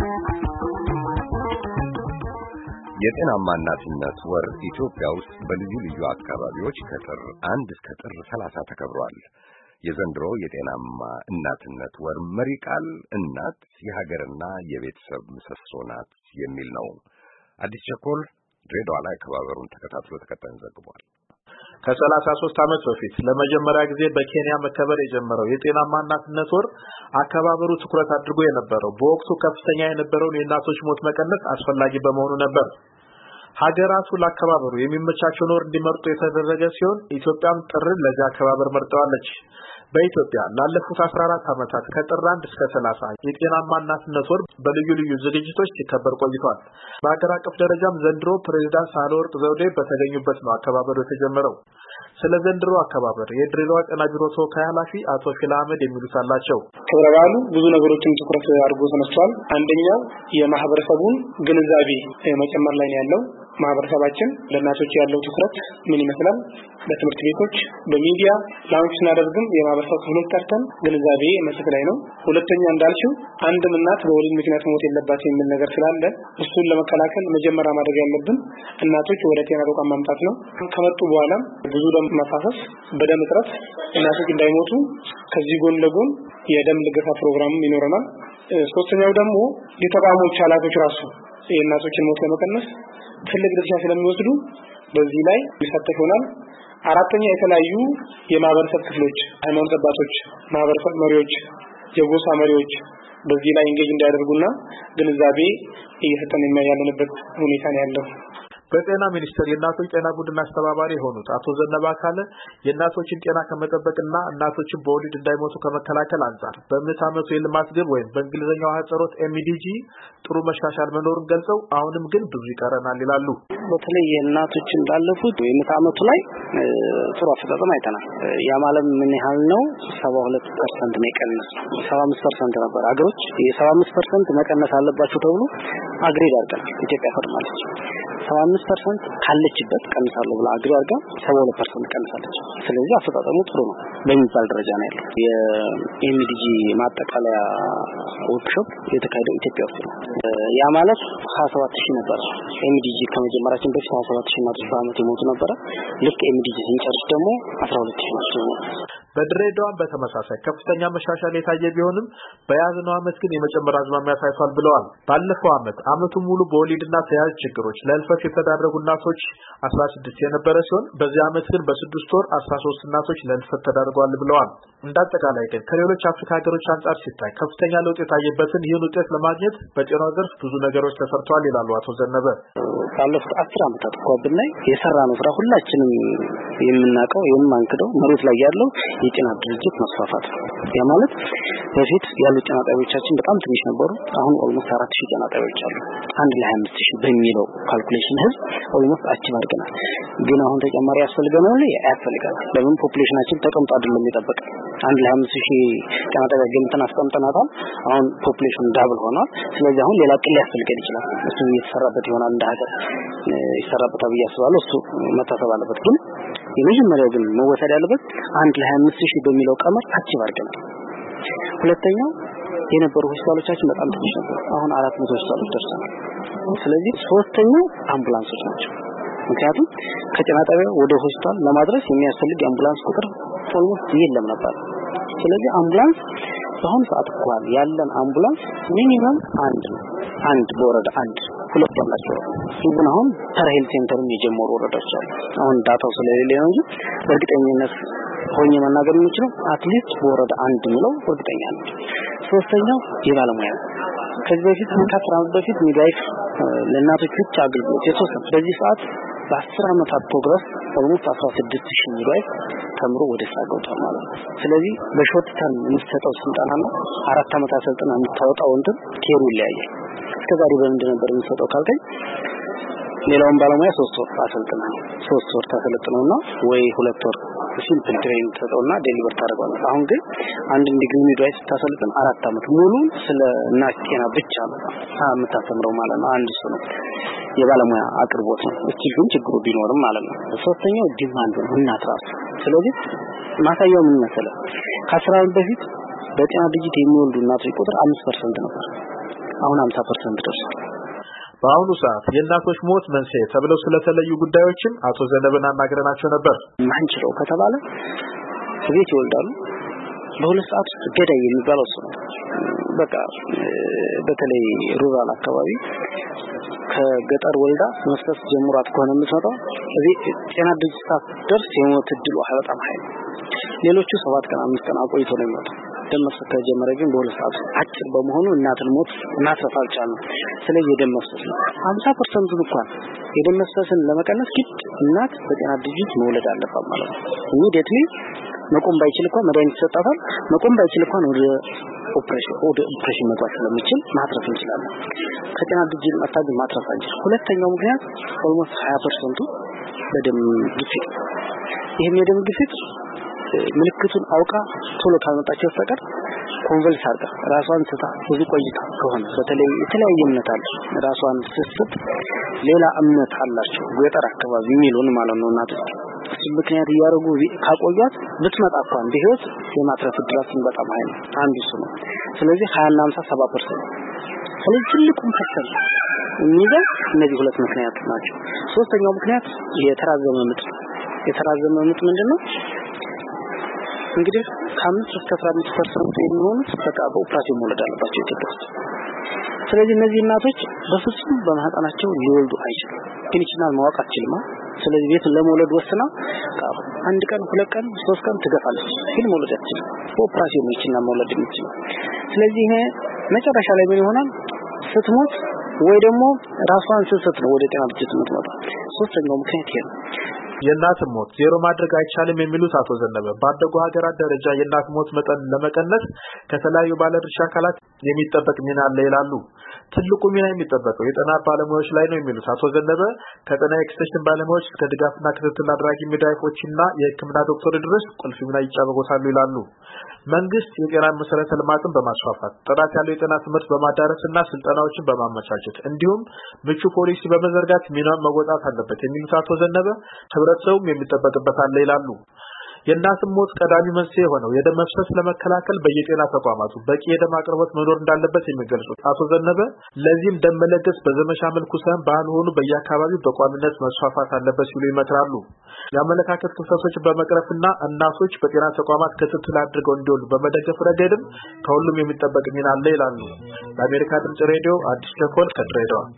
የጤናማ እናትነት ወር ኢትዮጵያ ውስጥ በልዩ ልዩ አካባቢዎች ከጥር 1 እስከ ጥር 30 ተከብሯል። የዘንድሮ የጤናማ እናትነት ወር መሪ ቃል እናት የሀገርና የቤተሰብ ምሰሶ ናት የሚል ነው። አዲስ ቸኮል ድሬዳዋ ላይ አከባበሩን ተከታትሎ ተከታዩን ዘግቧል። ከ33 ዓመት በፊት ለመጀመሪያ ጊዜ በኬንያ መከበር የጀመረው የጤናማ እናትነት ወር አከባበሩ ትኩረት አድርጎ የነበረው በወቅቱ ከፍተኛ የነበረውን የእናቶች ሞት መቀነስ አስፈላጊ በመሆኑ ነበር። ሀገራቱ ለአከባበሩ የሚመቻቸውን ወር እንዲመርጡ የተደረገ ሲሆን ኢትዮጵያም ጥርን ለዚህ አከባበር መርጠዋለች። በኢትዮጵያ ላለፉት 14 ዓመታት ከጥር 1 እስከ 30 የጤናማ እናትነት ወር በልዩ ልዩ ዝግጅቶች ሲከበር ቆይቷል። በአገር አቀፍ ደረጃም ዘንድሮ ፕሬዝዳንት ሳህለወርቅ ዘውዴ በተገኙበት ነው አከባበሩ የተጀመረው። ስለ ዘንድሮ አከባበር የድሬዳዋ ጤና ቢሮ ተወካይ ኃላፊ አቶ ፊላ አህመድ የሚሉት አላቸው። ክብረ በዓሉ ብዙ ነገሮችን ትኩረት አድርጎ ተነስቷል። አንደኛው የማህበረሰቡን ግንዛቤ መጨመር ላይ ነው ያለው። ማህበረሰባችን ለእናቶች ያለው ትኩረት ምን ይመስላል? በትምህርት ቤቶች በሚዲያ ላውንች እናደርግም የማህበረሰብ ክፍሎች ጠርተን ግንዛቤ መስጠት ላይ ነው። ሁለተኛ እንዳልሽው አንድም እናት በወሊድ ምክንያት ሞት የለባትም የሚል ነገር ስላለ እሱን ለመከላከል መጀመሪያ ማድረግ ያለብን እናቶች ወደ ጤና ተቋም ማምጣት ነው። ከመጡ በኋላ ብዙ ደም መፋሰስ፣ በደም እጥረት እናቶች እንዳይሞቱ ከዚህ ጎን ለጎን የደም ልገሳ ፕሮግራም ይኖረናል። ሶስተኛው ደግሞ የተቋሞች ኃላፊዎች ራሱ የእናቶችን ሞት ለመቀነስ ትልቅ ድርሻ ስለሚወስዱ በዚህ ላይ ይሳተፉናል። አራተኛ የተለያዩ የማህበረሰብ ክፍሎች፣ ሃይማኖት አባቶች፣ ማህበረሰብ መሪዎች፣ የጎሳ መሪዎች በዚህ ላይ እንጌጅ እንዲያደርጉና ግንዛቤ እየሰጠን ያለንበት ሁኔታ ነው ያለው። በጤና ሚኒስቴር የእናቶች ጤና ቡድን አስተባባሪ የሆኑት አቶ ዘነበ አካለ የእናቶችን ጤና ከመጠበቅና እናቶችን በወሊድ እንዳይሞቱ ከመከላከል አንጻር በምዕተ ዓመቱ የልማት ግብ ወይም በእንግሊዝኛው አህጽሮት MDG ጥሩ መሻሻል መኖሩን ገልጸው አሁንም ግን ብዙ ይቀረናል ይላሉ። በተለይ የእናቶችን ባለፉት የምዕተ ዓመቱ ላይ ጥሩ አፈጻጸም አይተናል። ያ ማለት ምን ያህል ነው? 72% ነው የቀነሰው። 75% ነበር አገሮች የ75% መቀነስ አለባቸው ተብሎ አግሬድ አድርገናል። ኢትዮጵያ ፈርማለች። 75% ካለችበት ቀንሳለሁ ብላ አግሬድ አድርጋ 72% ቀንሳለች። ስለዚህ አፈጻጸሙ ጥሩ ነው በሚባል ደረጃ ነው ያለው። የኤምዲጂ ማጠቃለያ ወርክሾፕ የተካሄደው ኢትዮጵያ ውስጥ ነው። ያ ማለት 27000 ነበር። ኤምዲጂ ከመጀመራችን በፊት 27000 እናቶች በአመት ይሞቱ ነበር። ልክ ኤምዲጂ ሲንጨርስ ደግሞ 12000 ናቸው። በድሬዳዋ በተመሳሳይ ከፍተኛ መሻሻል የታየ ቢሆንም በያዝነው ዓመት ግን የመጨመር አዝማሚያ ታይቷል ብለዋል። ባለፈው ዓመቱን ሙሉ በወሊድና ተያያዥ ችግሮች ለህልፈት የተዳረጉ እናቶች 16 የነበረ ሲሆን በዚህ ዓመት ግን በ6 ወር 13 እናቶች ለህልፈት ተዳርገዋል ብለዋል። እንዳጠቃላይ ግን ከሌሎች አፍሪካ ሀገሮች አንጻር ሲታይ ከፍተኛ ለውጥ የታየበትን ይህን ውጤት ለማግኘት በጤናው ዘርፍ ብዙ ነገሮች ተሰርተዋል ይላሉ አቶ ዘነበ። ባለፉት 10 ዓመታት ቆብናይ የሰራነው ስራ ሁላችንም የምናውቀው የማንክደው መሬት ላይ ያለው የጤና ድርጅት መስፋፋት። ያ ማለት በፊት ያሉ ጤና ጣቢያዎቻችን በጣም ትንሽ ነበሩ። አሁን ኦልሞስት 4000 ጤና ጣቢያዎች አሉ። አንድ ለ25000 በሚለው ካልኩሌሽን ህዝብ ኦልሞስት አቺቭ አድርገናል። ግን አሁን ተጨማሪ ያስፈልገናል ያስፈልጋል። ለምን ፖፑሌሽናችን ተቀምጦ አይደለም የሚጠበቅ። አንድ ለ25000 ጤና ጣቢያ ገምተን አስቀምጠናታል። አሁን ፖፑሌሽን ዳብል ሆኗል። ስለዚህ አሁን ሌላ ቅል ያስፈልገን ይችላል። እሱ እየተሰራበት ይሆናል እንደ ሀገር ይሰራበት ብዬ አስባለሁ። እሱ መታሰብ አለበት። ግን የመጀመሪያው ግን መወሰድ ያለበት አንድ ለ25000 በሚለው ቀመር አቺቭ አድርገናል። ሁለተኛው የነበሩ ሆስፒታሎቻችን በጣም ትንሽ ነበሩ። አሁን 400 ሆስፒታሎች ደርሰናል። ስለዚህ ሶስተኛው አምቡላንሶች ናቸው። ምክንያቱም ከጤና ጣቢያ ወደ ሆስፒታል ለማድረስ የሚያስፈልግ አምቡላንስ ቁጥር ኦልሞስት የለም ነበር። ስለዚህ አምቡላንስ በአሁኑ ሰዓት እንኳን ያለን አምቡላንስ ሚኒመም አንድ በወረዳ ሁለት ያላቸው ይሁን አሁን ተራሄል ሴንተርም የጀመሩ ወረዳዎች አሉ። አሁን ዳታው ስለሌለ ነው እንጂ በእርግጠኝነት ሆኜ መናገር የምችለው አትሊስት በወረዳ አንድ ነው እርግጠኛ ነኝ። ሶስተኛው የባለሙያ ከዚህ በፊት ከ10 ዓመት በፊት ሚድዋይፍ ለእናቶች ብቻ አገልግሎት የተወሰነ በዚህ ሰዓት በ10 ዓመታት ፕሮግረስ ኦልሞስት 16000 ሚድዋይፍ ተምሮ ወደ ስራ ገብቷል ማለት ነው። ስለዚህ በሾርት ተርም የሚሰጠው ስልጠናና 4 ዓመት አሰልጥና የምታወጣው እንትን ኬሩ ይለያያል። እስከዛሬ በእንደ ነበር የሚሰጠው ካልከኝ ሌላውን ባለሙያ 3 ወር አሰልጥና 3 ወር ታሰልጥነውና ወይ 2 ወር ሲምፕል ትሬኒንግ ተሰጠውና ዴሊቨር ታደርጋለህ። አሁን ግን አንድ ዲግሪ ሚድዋይፍ ታሰልጥን 4 ዓመት ሙሉ ስለ እናት ጤና ብቻ ነው የምታስተምረው ማለት ነው። አንድ እሱ ነው የባለሙያ አቅርቦት ነው። እቺ ግን ችግሩ ቢኖርም ማለት ነው። ሶስተኛው ዲማንድ ነው እናት ራሱ። ስለዚህ ማሳያው ምን መሰለህ ከ10 ዓመት በፊት በጤና ድርጅት የሚወልዱ እናቶች ቁጥር 5% ነበር። አሁን 50% ደርሷል። በአሁኑ ሰዓት የእናቶች ሞት መንስኤ ተብለው ስለተለዩ ጉዳዮችም አቶ ዘነበን አናግረናቸው ነበር። ማንችለው ከተባለ ቤት ይወልዳሉ። በሁለት ሰዓት ውስጥ ገዳይ የሚባለው እሱ ነው። በቃ በተለይ ሩራል አካባቢ ከገጠር ወልዳ መስጠት ጀምሯት ከሆነ የምትመጣው እዚህ ጤና ድርጅት ደርስ የሞት እድሉ በጣም ኃይል። ሌሎቹ 7 ቀን 5 ቀን አቆይቶ ነው የሚመጣው። ደም መፍሰስ ከጀመረ ግን በሁለት ሰዓት አጭር በመሆኑ እናትን ሞት ማትረፍ አልቻለም። ስለዚህ የደም መፍሰስ 50% እንኳን የደም መፍሰስን ለመቀነስ ግድ እናት በጤና ድርጅት መውለድ አለባት ማለት ነው። ኢሚዲየትሊ መቆም ባይችል እንኳን መድኃኒት ይሰጣታል። መቆም ባይችል እንኳን ወደ ኦፕሬሽን መግባት ስለሚችል ማትረፍ እንችላለን። ከጤና ድርጅት ማታገኝ ማትረፍ አንችል። ሁለተኛው ምክንያት ኦልሞስት 20% በደም ግፊት። ይሄም የደም ግፊት ምልክቱን አውቃ ቶሎ ካልመጣች በስተቀር ኮንቨልስ አድርጋ ራሷን ስታ ብዙ ቆይታ ከሆነ በተለይ የተለያየ እምነት አለ። ራሷን ስትስት ሌላ እምነት አላቸው ገጠር አካባቢ የሚሉን ማለት ነው እናቶች። እሱ ምክንያት ያረጉ ካቆያት ብትመጣ እንኳን በህይወት የማትረፍ እድላችን በጣም ኃይል አንዱ እሱ ነው። ስለዚህ 20 እና 50 70%። ስለዚህ ትልቁን ፈተና የሚይዘው እነዚህ ሁለት ምክንያት ናቸው። ሶስተኛው ምክንያት የተራዘመ ምጥ። የተራዘመ ምጥ ምንድነው? እንግዲህ ከ5 እስከ 15% የሚሆኑት በቃ በኦፕራሲዮን መውለድ አለባቸው ኢትዮጵያ ውስጥ። ስለዚህ እነዚህ እናቶች በፍጹም በማህፀናቸው ሊወልዱ አይችሉም። ክሊኒካል ማወቅ አትችልም። ስለዚህ ቤት ለመውለድ ወስና አንድ ቀን 2 ቀን 3 ቀን ትገፋለች። ግን መውለድ አትችልም። በኦፕራሲዮን ብቻ መውለድ የሚችለው። ስለዚህ ይሄ መጨረሻ ላይ ምን ይሆናል? ስትሞት ወይ ደግሞ ራሷን ስትሰጥ ነው ወደ ጤና ድርጅት የምትመጣው። ሶስተኛው ምክንያት ይሄ ነው። የእናት ሞት ዜሮ ማድረግ አይቻልም የሚሉት አቶ ዘነበ ባደጉ ሀገራት ደረጃ የእናት ሞት መጠን ለመቀነስ ከተለያዩ ባለድርሻ አካላት የሚጠበቅ ሚና አለ ይላሉ። ትልቁ ሚና የሚጠበቀው የጤና ባለሙያዎች ላይ ነው የሚሉት አቶ ዘነበ ከጤና ኤክስቴንሽን ባለሙያዎች እስከ ድጋፍና ክትትል አድራጊ ሚድዋይፎችና የሕክምና ዶክተር ድረስ ቁልፍ ሚና ይጫወታሉ ይላሉ። መንግስት የጤና መሰረተ ልማትን በማስፋፋት ጥራት ያለው የጤና ትምህርት በማዳረስና ስልጠናዎችን በማመቻቸት እንዲሁም ምቹ ፖሊሲ በመዘርጋት ሚናውን መወጣት አለበት የሚሉት አቶ ዘነበ ህብረተሰቡም የሚጠበቅበት አለ ይላሉ። የእናት ሞት ቀዳሚ መንስኤ ሆነው የደም መፍሰስ ለመከላከል በየጤና ተቋማቱ በቂ የደም አቅርቦት መኖር እንዳለበት የሚገልጹት አቶ ዘነበ ለዚህም ደም መለገስ በዘመቻ መልኩ ሳይሆን ባህል ሆኖ በየአካባቢው በቋሚነት መስፋፋት አለበት ሲሉ ይመክራሉ። የአመለካከት ክፍተቶችን በመቅረፍና እናቶች በጤና ተቋማት ክትትል አድርገው እንዲወልዱ በመደገፍ ረገድም ከሁሉም የሚጠበቅ ሚና አለ ይላሉ። ለአሜሪካ ድምጽ ሬዲዮ አዲስ ቸኮል ከድሬዳዋ